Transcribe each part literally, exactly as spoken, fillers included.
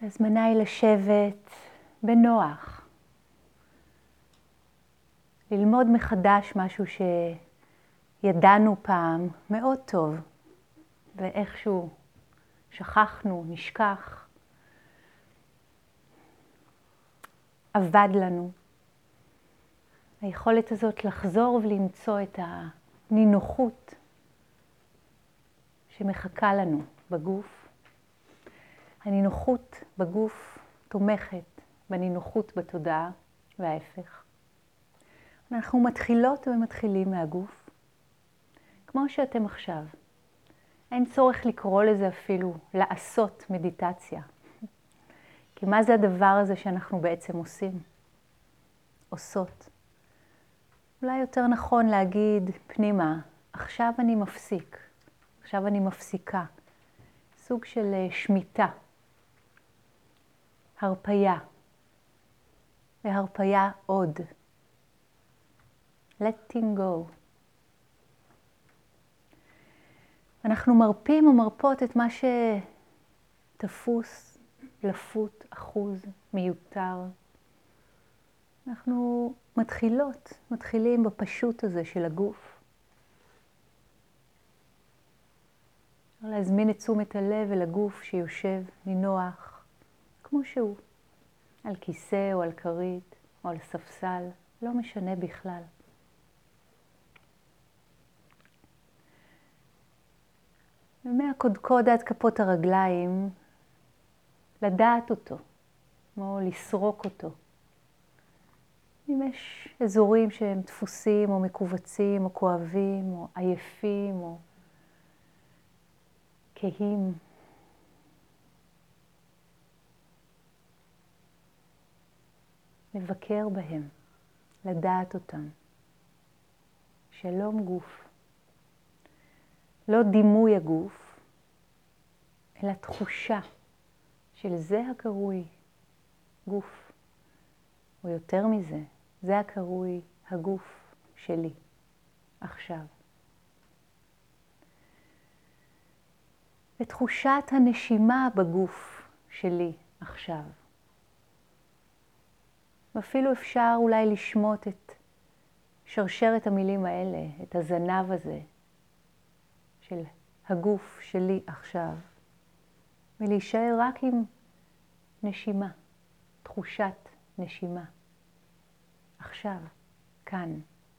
הזמנה היא לשבת בנוח. ללמוד מחדש משהו שידענו פעם מאוד טוב, ואיכשהו שכחנו, נשכח, עבד לנו. היכולת הזאת לחזור ולמצוא את הנינוחות שמחכה לנו בגוף. הנינוחות בגוף תומכת בנינוחות בתודעה וההפך. אנחנו מתחילות ומתחילים מהגוף, כמו שאתם עכשיו. אין צורך לקרוא לזה אפילו לעשות מדיטציה. כי מה זה הדבר הזה שאנחנו בעצם עושים? עושות. אולי יותר נכון להגיד פנימה, עכשיו אני מפסיק, עכשיו אני מפסיקה. סוג של שמיטה, הרפיה, והרפיה עוד. letting go. אנחנו מרפים ומרפות את מה שתפוס, לפות, אחוז, מיותר. אנחנו מתחילות, מתחילים בפשוט הזה של הגוף. להזמין את תשומת הלב אל הגוף שיושב נינוח, כמו שהוא, על כיסא או על כרית או על ספסל, לא משנה בכלל. ומהקודקוד עד כפות הרגליים, לדעת אותו, כמו לסרוק אותו. אם יש אזורים שהם דפוסים או מקובצים או כואבים או עייפים או כהים, לבקר בהם, לדעת אותם. שלום גוף. לא דימוי הגוף, אלא תחושה של זה הקרוי גוף. או יותר מזה, זה הקרוי הגוף שלי, עכשיו. ותחושת הנשימה בגוף שלי עכשיו. ואפילו אפשר אולי לשמוט את שרשרת המילים האלה, את הזנב הזה של הגוף שלי עכשיו, ולהישאר רק עם נשימה, תחושת נשימה. עכשיו, כאן.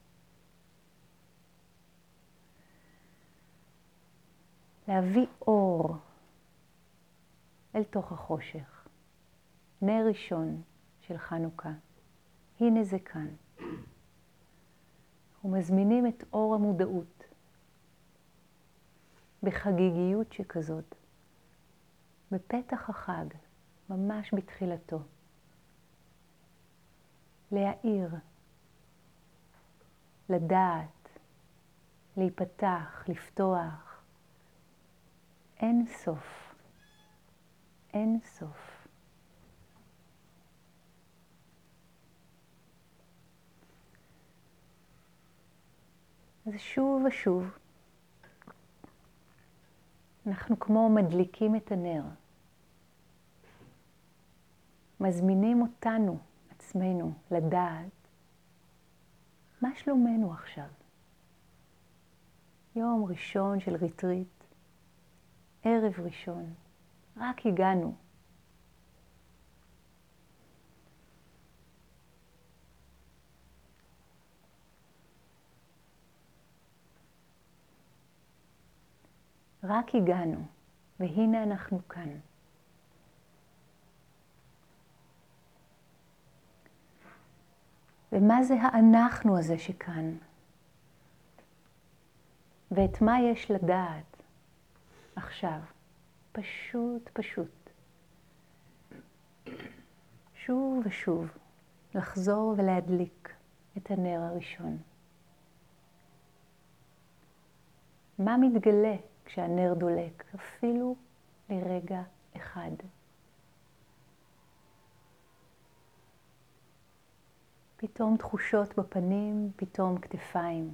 להביא אור אל תוך החושך. נר ראשון של חנוכה. הנה זה כאן. אנחנו מזמינים את אור המודעות בחגיגיות שכזאת, בפתח החג, ממש בתחילתו. להאיר, לדעת, להיפתח, לפתוח. אין סוף. אין סוף. אז שוב ושוב, אנחנו כמו מדליקים את הנר. מזמינים אותנו, עצמנו, לדעת מה שלומנו עכשיו. יום ראשון של ריטריט, ערב ראשון, רק הגענו. רק הגענו, והנה אנחנו כאן. ומה זה האנחנו הזה שכאן? ואת מה יש לדעת עכשיו? פשוט, פשוט. שוב ושוב, לחזור ולהדליק את הנר הראשון. מה מתגלה כשהנר דולק? אפילו לרגע אחד. פתאום תחושות בפנים, פתאום כתפיים.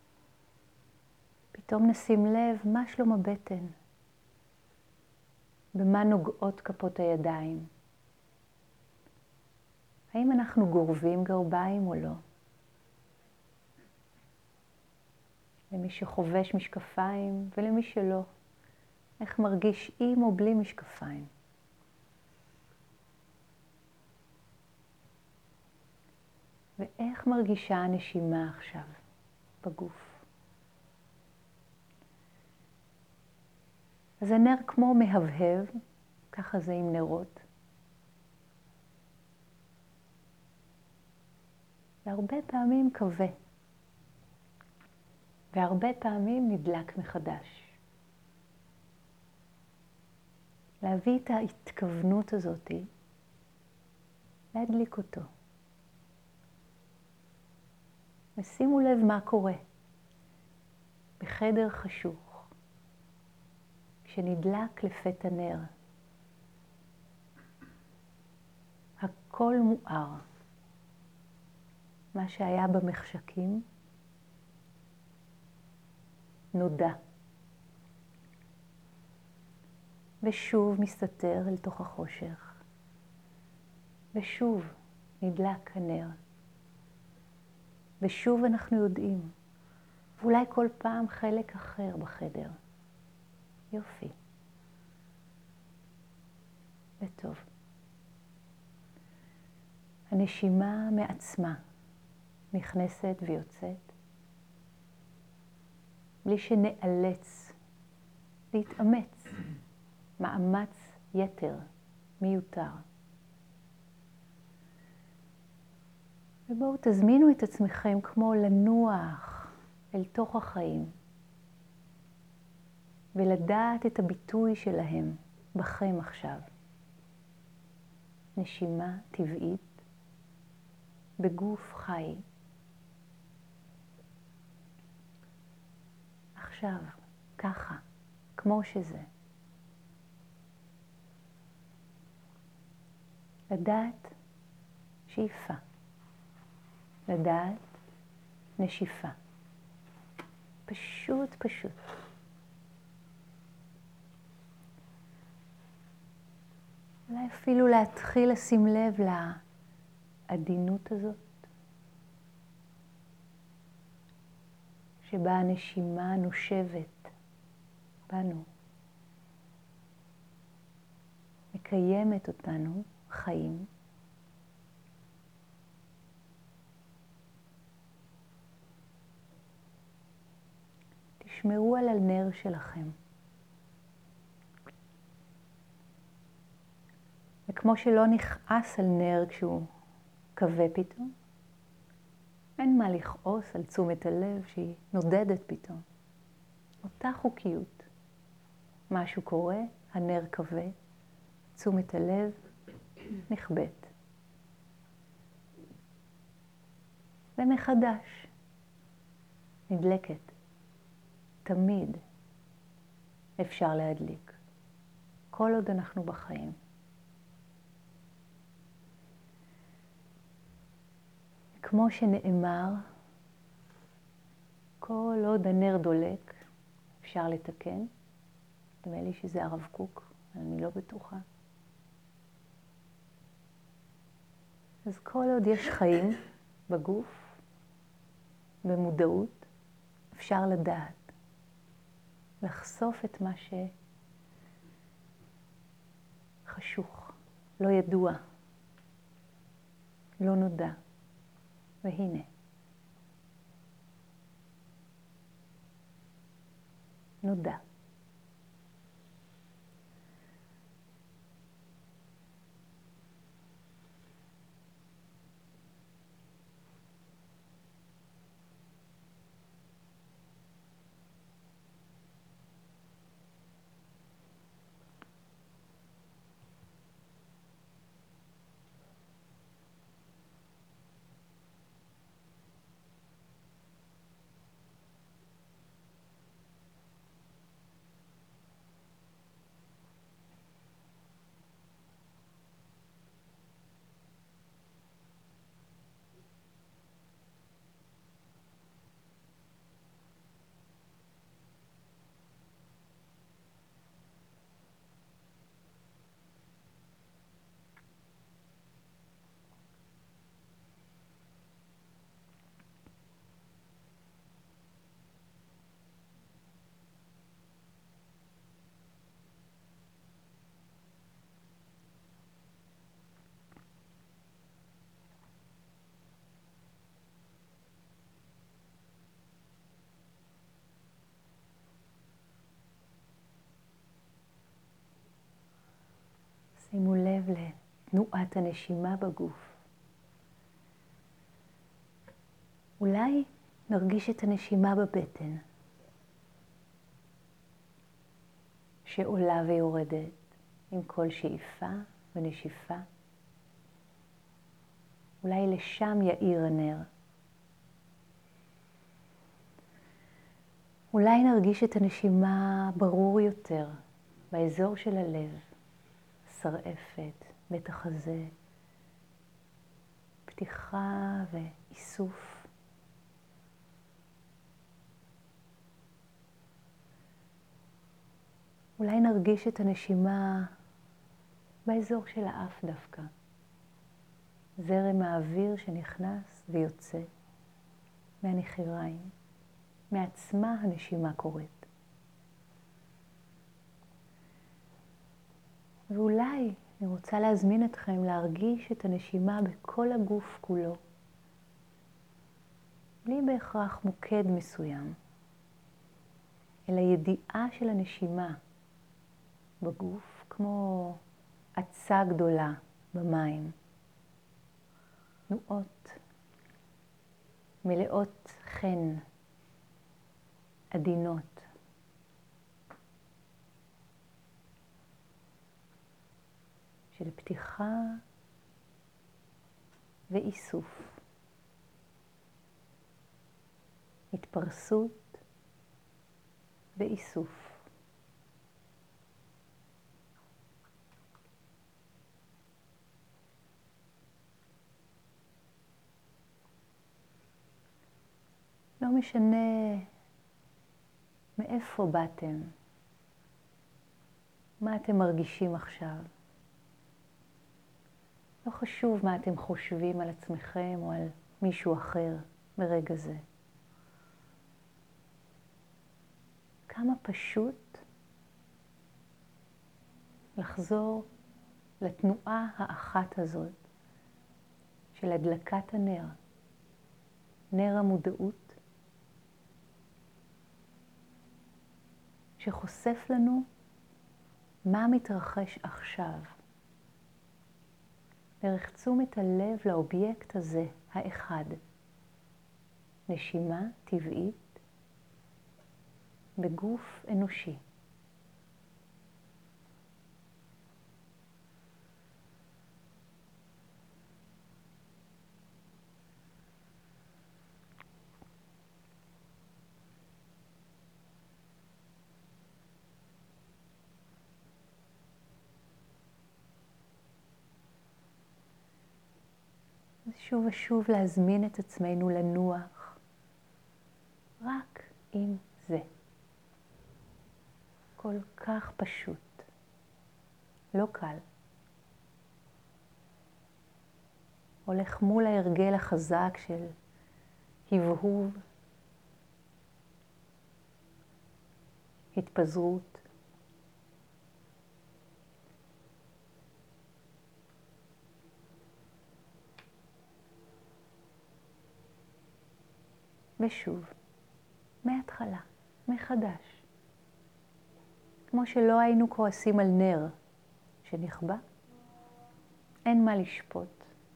פתאום נשים לב מה שלום הבטן. במה נוגעות כפות הידיים? האם אנחנו גורבים גרביים או לא? למי שחובש משקפיים ולמי שלא. איך מרגיש עם או בלי משקפיים? ואיך מרגישה הנשימה עכשיו בגוף? אז הנר כמו מהבהב, ככה זה עם נרות. והרבה פעמים כבה. והרבה פעמים נדלק מחדש. להביא את ההתכוונות הזאת, להדליק אותו. ושימו לב מה קורה בחדר חשוך, כשנדלק לפתע נר. הכל מואר. מה שהיה במחשכים נודע. ושוב מסתתר אל תוך החושך. ושוב נדלק הנר. ושוב אנחנו יודעים. ואולי כל פעם חלק אחר בחדר. יופי. וטוב. הנשימה מעצמה נכנסת ויוצאת. בלי שנאלץ להתאמץ. מאמץ יתר, מיותר. ובואו תזמינו את עצמכם כמו לנוח אל תוך החיים. ולדעת את הביטוי שלהם בכם עכשיו. נשימה טבעית בגוף חי. עכשיו, ככה, כמו שזה. לדעת שאיפה. לדעת נשיפה. פשוט פשוט. אולי אפילו להתחיל לשים לב לעדינות הזאת, שבה הנשימה נושבת בנו, מקיימת אותנו חיים. תשמרו על הנר שלכם. וכמו שלא נכעס על נר כשהוא כבה פתאום, אין מה לכעוס על תשומת הלב שהיא נודדת פתאום. אותה חוקיות. משהו קורה, הנר כבה, תשומת הלב נכבדת. ומחדש נדלקת. תמיד אפשר להדליק. כל עוד אנחנו בחיים. כמו שנאמר, כל עוד הנר דולק, אפשר לתקן. נדמה לי שזה הרב קוק, אני לא בטוחה. אז כל עוד יש חיים בגוף, במודעות, אפשר לדעת. לחשוף את מה שחשוך, לא ידוע, לא נודע. והנה. נודע. שימו לב לתנועת הנשימה בגוף. אולי נרגיש את הנשימה בבטן, שעולה ויורדת עם כל שאיפה ונשיפה. אולי לשם יאיר הנר. אולי נרגיש את הנשימה ברור יותר באזור של הלב, שרעפת, בית החזה, פתיחה ואיסוף. אולי נרגיש את הנשימה באזור של האף דווקא. זרם האוויר שנכנס ויוצא מהנחיריים. מעצמה הנשימה קורית. ואולי אני רוצה להזמין אתכם להרגיש את הנשימה בכל הגוף כולו. בלי בהכרח מוקד מסוים, אלא ידיעה של הנשימה בגוף, כמו עצה גדולה במים. תנועות מלאות חן, עדינות. של פתיחה ואיסוף. התפרסות ואיסוף. לא משנה מאיפה באתם, מה אתם מרגישים עכשיו. לא חשוב מה אתם חושבים על עצמכם או על מישהו אחר ברגע זה. כמה פשוט לחזור לתנועה האחת הזאת של הדלקת הנר, נר המודעות, שחושף לנו מה מתרחש עכשיו. דרך תשומת הלב לאובייקט הזה, האחד. נשימה טבעית בגוף אנושי. שוב ושוב להזמין את עצמנו לנוח רק עם זה. כל כך פשוט, לא קל. הולך מול ההרגל החזק של הבהוב, התפזרות. ושוב, מההתחלה, מחדש. כמו שלא היינו כועסים על נר שנכבה, אין מה לשפוט,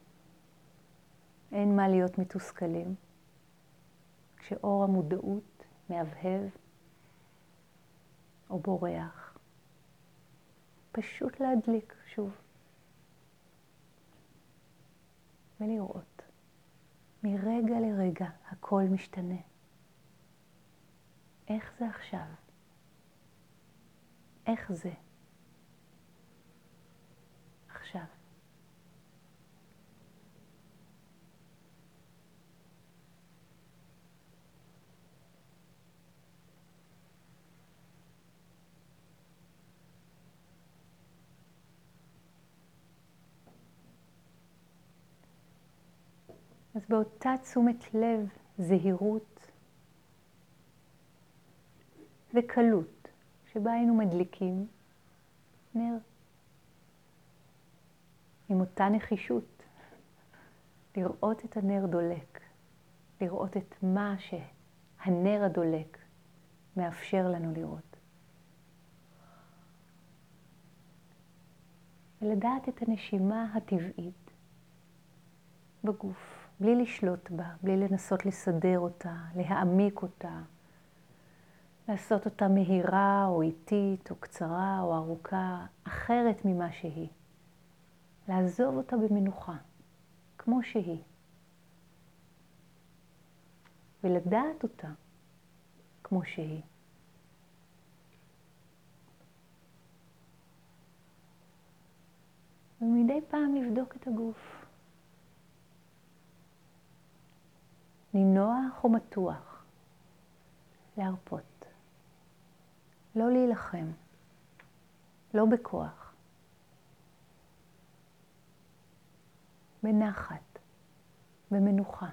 אין מה להיות מתוסכלים. כשאור המודעות מהבהב או בורח, פשוט להדליק שוב ולראות. מרגע לרגע הכל משתנה. איך זה עכשיו? איך זה? עכשיו. אז באותה תשומת לב, זהירות וקלות שבה היינו מדליקים נר. עם אותה נחישות, לראות את הנר דולק, לראות את מה שהנר הדולק מאפשר לנו לראות. ולדעת את הנשימה הטבעית בגוף, בלי לשלוט בה, בלי לנסות לסדר אותה, להעמיק אותה, לעשות אותה מהירה או איטית או קצרה או ארוכה, אחרת ממה שהיא. לעזוב אותה במנוחה, כמו שהיא. ולדעת אותה כמו שהיא. ומדי פעם לבדוק את הגוף. נינוח או מתוח. להרפות. לא להילחם. לא בכוח. בנחת. במנוחה.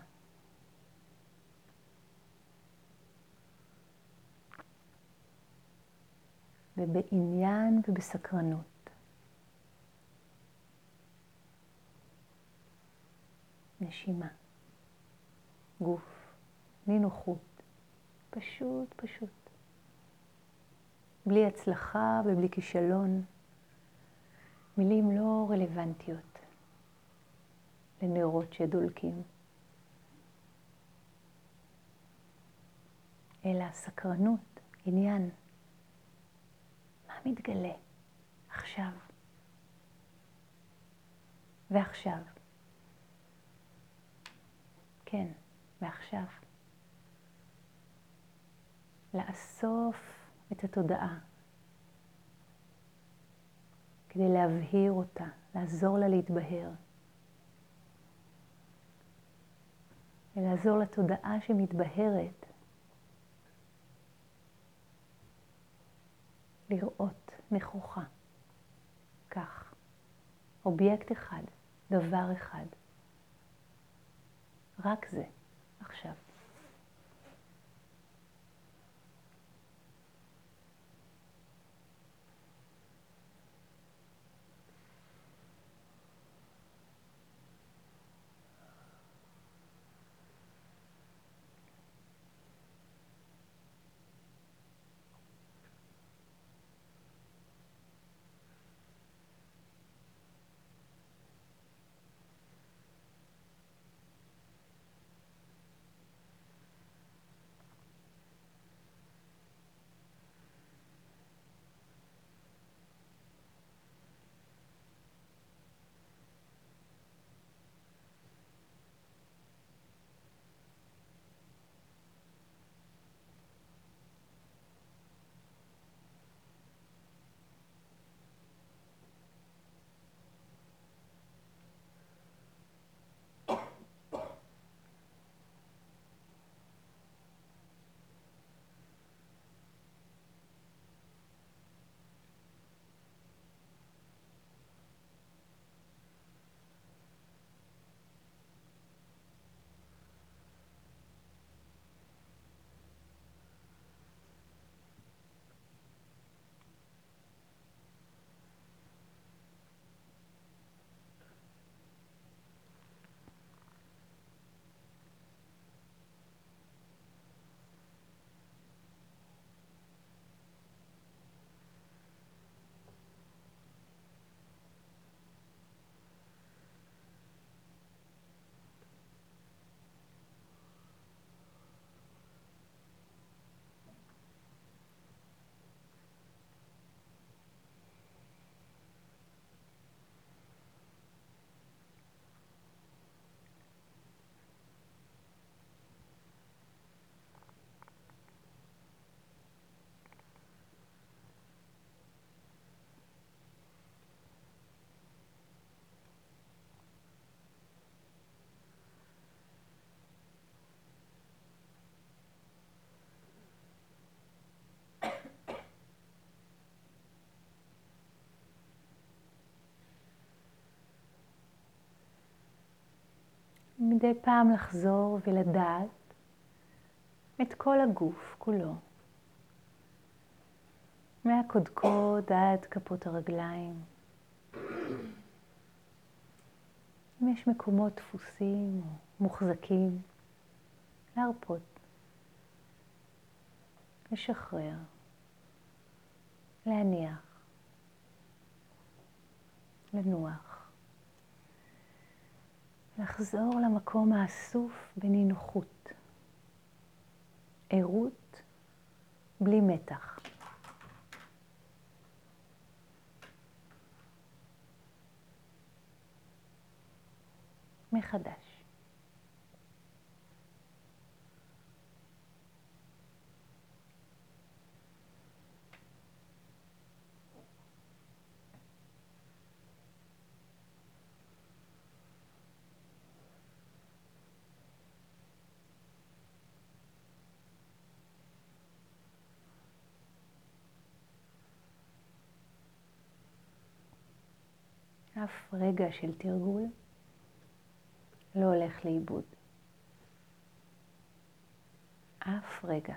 ובעניין ובסקרנות. נשימה. גוף. נינוחות. פשוט, פשוט. בלי הצלחה ובלי כישלון. מילים לא רלוונטיות לנרות שדולקים. אלא סקרנות, עניין. מה מתגלה עכשיו? ועכשיו. כן, ועכשיו. לאסוף את התודעה. כדי להבהיר אותה, לעזור לה להתבהר. ולעזור לתודעה שמתבהרת לראות נכוחה. כך. אובייקט אחד, דבר אחד. רק זה, עכשיו. מדי פעם לחזור ולדעת את כל הגוף כולו. מהקודקוד עד כפות הרגליים. אם יש מקומות דפוסים או מוחזקים, להרפות, לשחרר, להניח, לנוח. לחזור למקום האסוף בנינוחות. עירות בלי מתח. מחדש. אף רגע של תרגול לא הולך לאיבוד. אף רגע.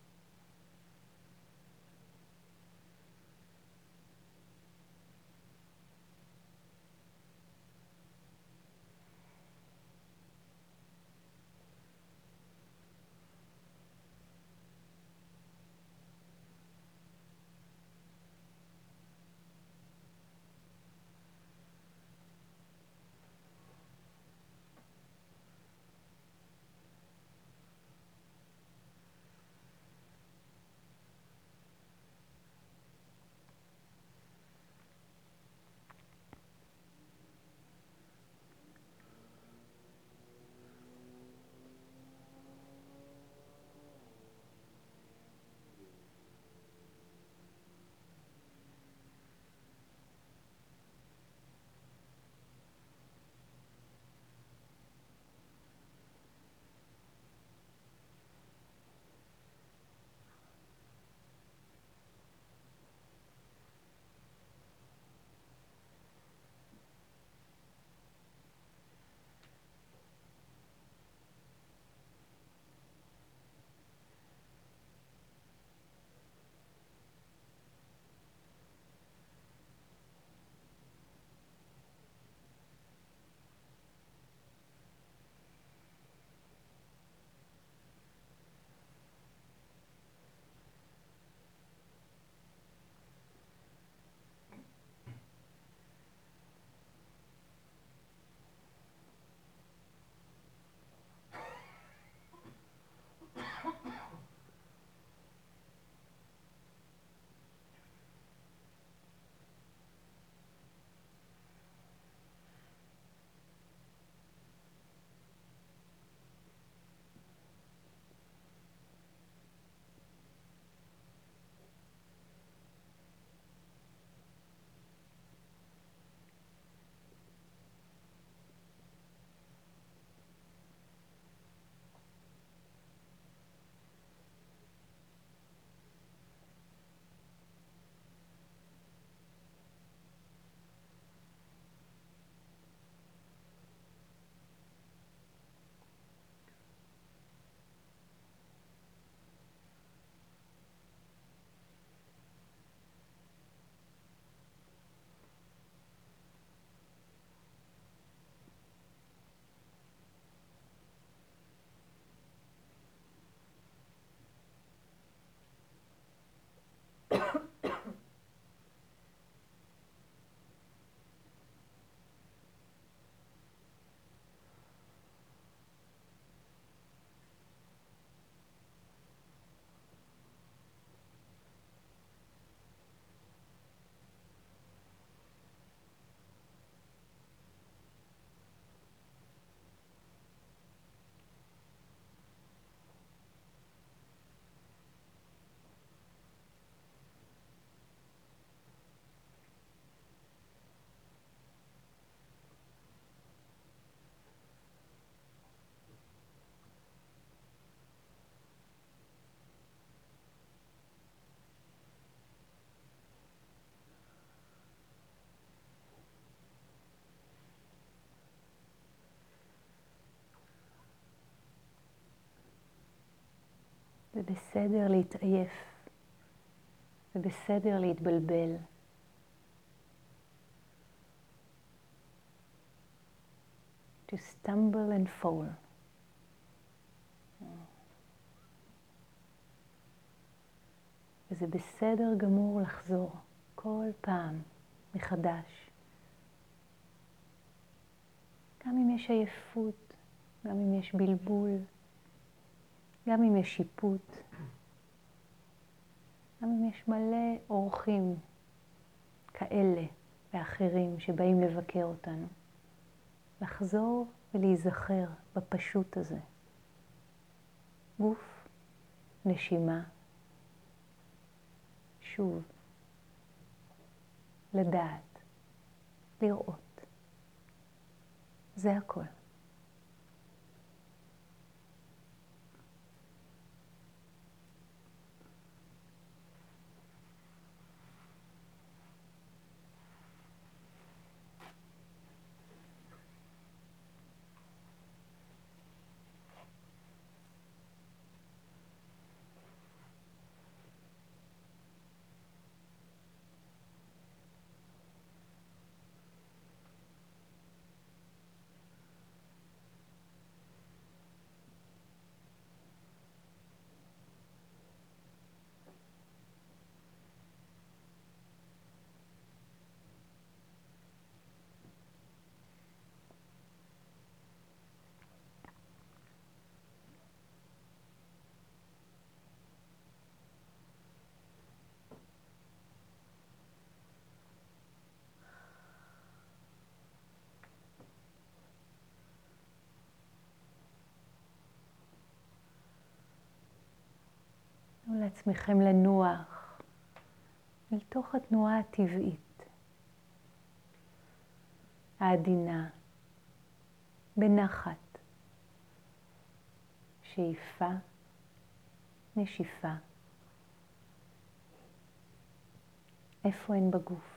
זה בסדר להתעייף, זה בסדר להתבלבל. To stumble and fall. וזה בסדר גמור לחזור כל פעם מחדש גם אם יש עייפות, גם אם יש בלבול, גם אם יש שיפוט, גם אם יש מלא אורחים כאלה ואחרים שבאים לבקר אותנו. לחזור ולהיזכר בפשוט הזה. גוף, נשימה, שוב, לדעת, לראות. זה הכל. תנו לעצמכם לנוח אל תוך התנועה הטבעית, העדינה, בנחת, שאיפה, נשיפה. איפה הן בגוף?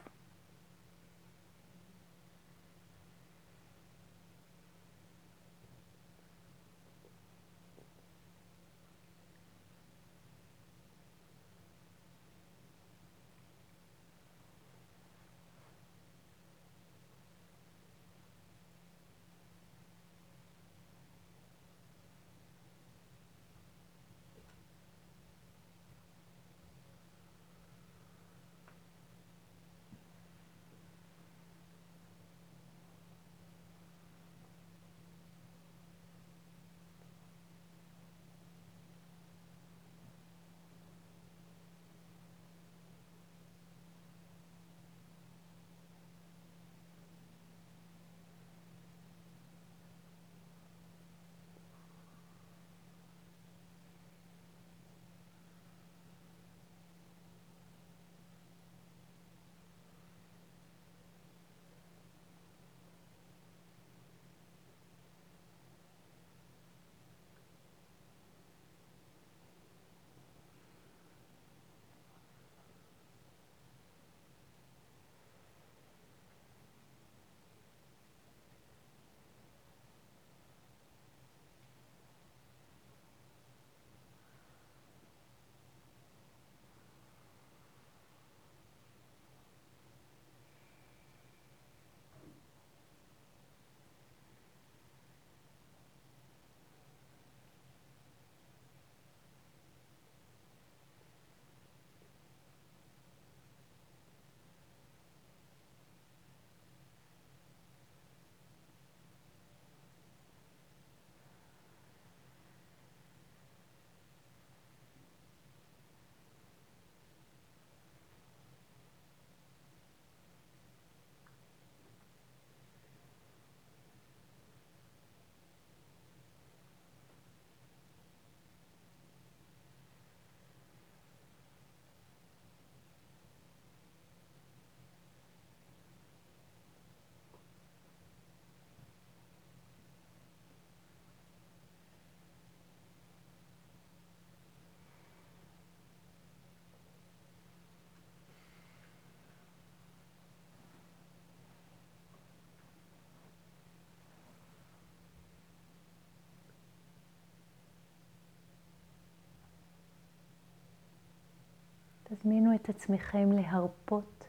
תזמינו את עצמכם להרפות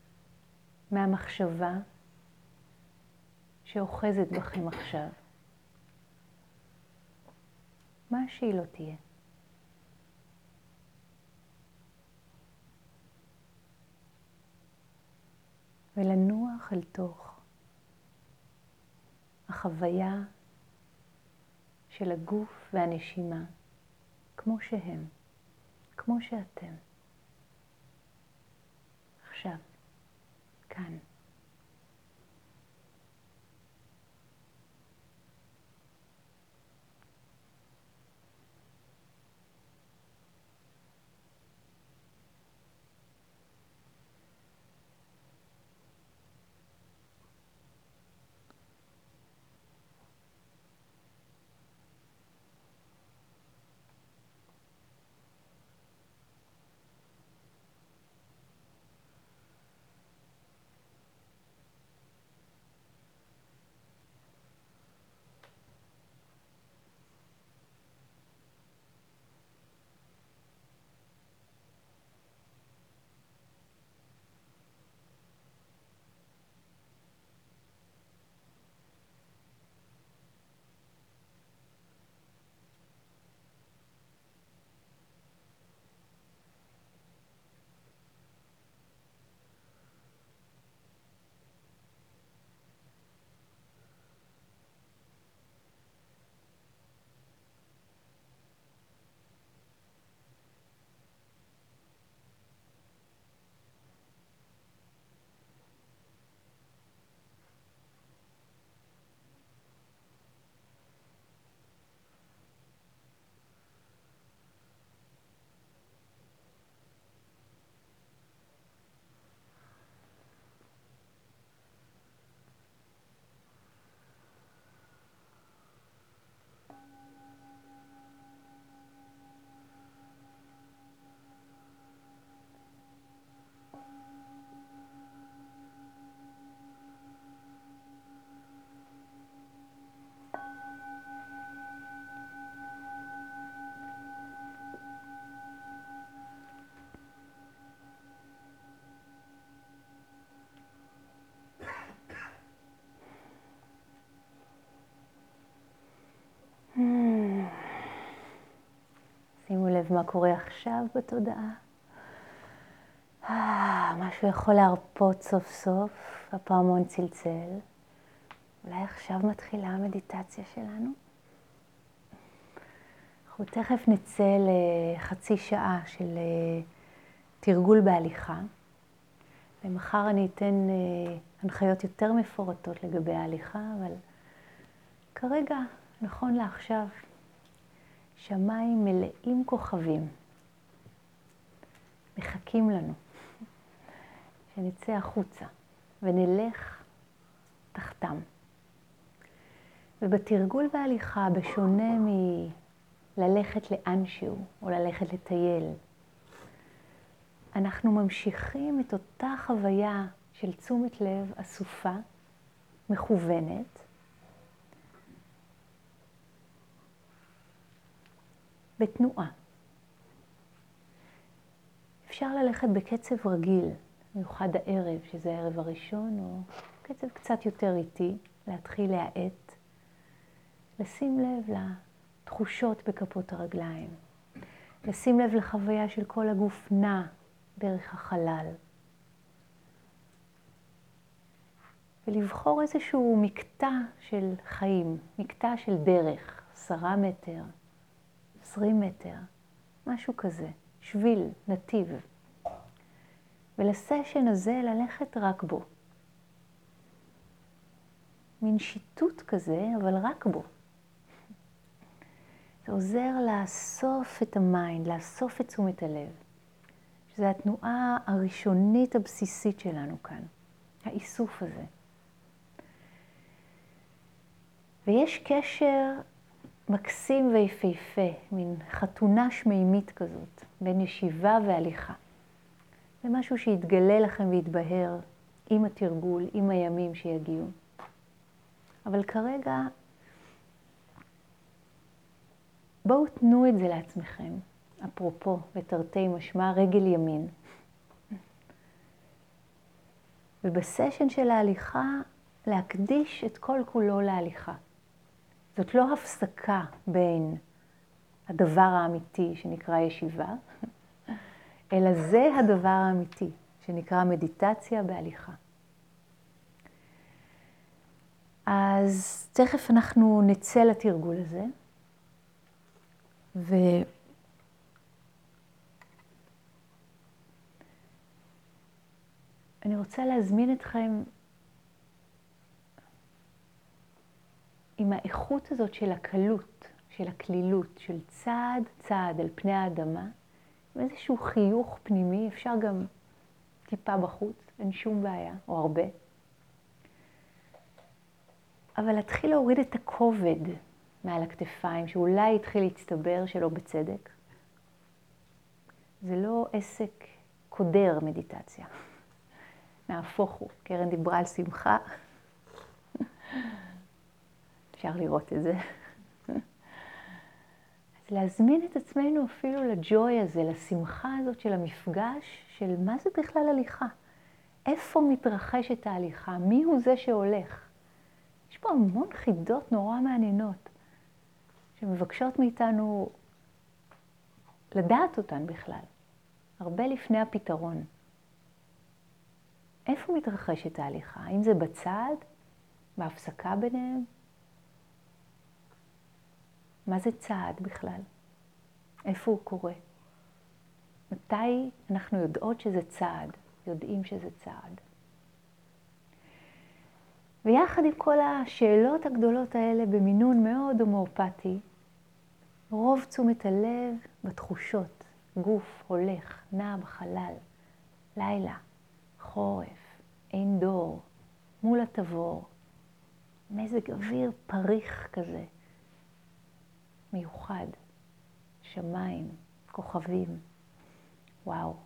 מהמחשבה שאוחזת בכם עכשיו. מה שהיא לא תהיה. ולנוח אל תוך החוויה של הגוף והנשימה, כמו שהם, כמו שאתם. עכשיו, כאן. שימו לב מה קורה עכשיו בתודעה. משהו יכול להרפות סוף סוף, הפעמון צלצל. אולי עכשיו מתחילה המדיטציה שלנו. אנחנו תכף נצא לחצי שעה של תרגול בהליכה. ומחר אני אתן הנחיות יותר מפורטות לגבי ההליכה, אבל כרגע, נכון לעכשיו, שמיים מלאים כוכבים. מחכים לנו. שנצא החוצה ונלך תחתם. ובתרגול בהליכה, בשונה מללכת לאנשהו או ללכת לטייל, אנחנו ממשיכים את אותה חוויה של תשומת לב אסופה, מכוונת, בתנועה. אפשר ללכת בקצב רגיל, מיוחד הערב, שזה הערב הראשון, או קצב קצת יותר איטי, להתחיל להאט, לשים לב לתחושות בכפות הרגליים, לשים לב לחוויה של כל הגוף נע דרך החלל, ולבחור איזשהו מקטע של חיים, מקטע של דרך, עשרה מטר, עשרים מטר, משהו כזה, שביל, נתיב. ולסשן הזה ללכת רק בו. מין שיטוט כזה, אבל רק בו. זה עוזר לאסוף את המיינד, לאסוף את תשומת הלב. שזו התנועה הראשונית הבסיסית שלנו כאן, האיסוף הזה. ויש קשר מקסים ויפהפה, מין חתונה שמימית כזאת, בין ישיבה והליכה. זה משהו שיתגלה לכם ויתבהר עם התרגול, עם הימים שיגיעו. אבל כרגע, בואו תנו את זה לעצמכם. אפרופו, בתרתי משמע, רגל ימין. ובסשן של ההליכה, להקדיש את כל כולו להליכה. זאת לא הפסקה בין הדבר האמיתי שנקרא ישיבה, אלא זה הדבר האמיתי שנקרא מדיטציה בהליכה. אז תכף אנחנו נצא לתרגול הזה, ואני רוצה להזמין אתכם עם האיכות הזאת של הקלות, של הכלילות, של צעד צעד על פני האדמה, עם איזשהו חיוך פנימי, אפשר גם טיפה בחוץ, אין שום בעיה, או הרבה. אבל להתחיל להוריד את הכובד מעל הכתפיים, שאולי יתחיל להצטבר שלא בצדק. זה לא עסק קודר מדיטציה. נהפוך הוא, קרן דיברה על שמחה. אפשר לראות את זה. אז להזמין את עצמנו אפילו לג'וי הזה, לשמחה הזאת של המפגש, של מה זה בכלל הליכה. איפה מתרחשת ההליכה? מי הוא זה שהולך? יש פה המון חידות נורא מעניינות, שמבקשות מאיתנו לדעת אותן בכלל, הרבה לפני הפתרון. איפה מתרחשת ההליכה? האם זה בצד? בהפסקה ביניהם? מה זה צעד בכלל? איפה הוא קורה? מתי אנחנו יודעות שזה צעד? יודעים שזה צעד. ויחד עם כל השאלות הגדולות האלה במינון מאוד הומאופתי, רוב תשומת הלב בתחושות, גוף הולך, נע בחלל, לילה, חורף, אין דור, מול התבור, מזג אוויר פריך כזה, מיוחד, שמיים, כוכבים, וואו.